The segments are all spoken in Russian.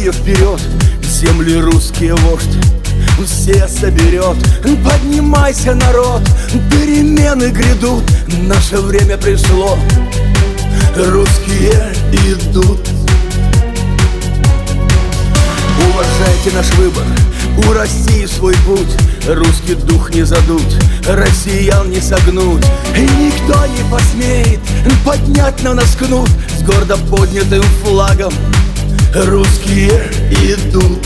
Россия вперед, земли русские вождь все соберет. Поднимайся, народ, перемены грядут, наше время пришло, русские идут. Уважайте наш выбор, у России свой путь, русский дух не задуть, россиян не согнуть. И никто не посмеет поднять на нас кнут, с гордо поднятым флагом русские идут.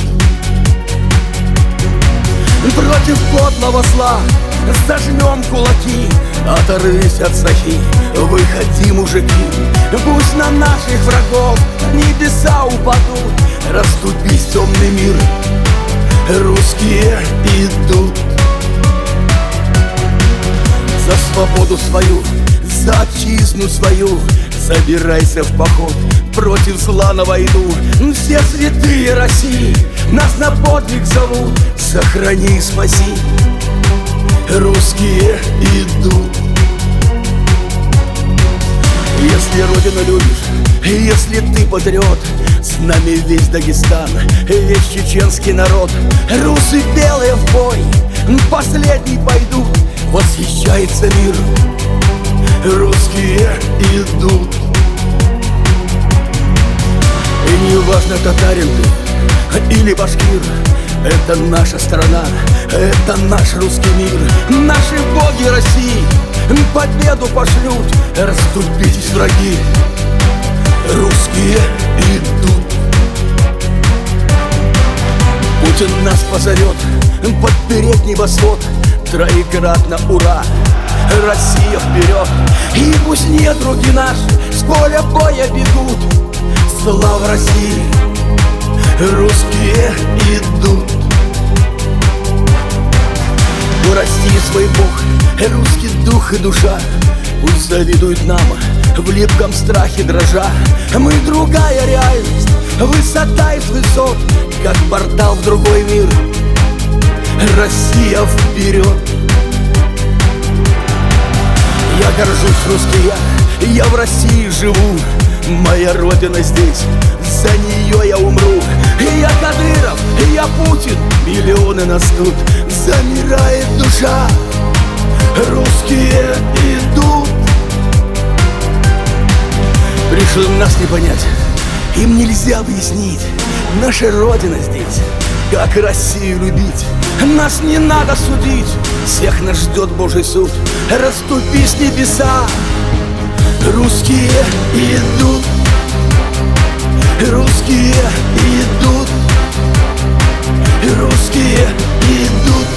Против подлого зла зажмем кулаки, оторвись от сахи, выходи, мужики. Пусть на наших врагов небеса упадут, расступись, темный мир, русские идут. За свободу свою, за отчизну свою, собирайся в поход, против зла на войну. Все святые России нас на подвиг зовут, сохрани и спаси, русские идут. Если родину любишь, если ты патриот, с нами весь Дагестан, весь чеченский народ. Русы белые в бой, последний пойдут, восхищается мир, русские идут. И не важно, татарин ты или башкир, это наша страна, это наш русский мир. Наши боги России победу пошлют, расступитесь, враги, русские идут. Путин нас позовет подпереть небосвод, троекратно ура, Россия вперед. И пусть недруги наши с поля боя бегут, слава России, русские идут. У России свой бог, русский дух и душа, пусть завидуют нам, в липком страхе дрожа. Мы другая реальность, высота из высот, как портал в другой мир, Россия вперед. Я горжусь, русский я в России живу, моя родина здесь, за нее я умру. Я Кадыров, я Путин, миллионы нас тут, замирает душа, русские идут. Пришли нас не понять, им нельзя объяснить, наша родина здесь, как Россию любить. Нас не надо судить, всех нас ждет Божий суд, расступись, небеса, русские идут, русские идут, русские идут.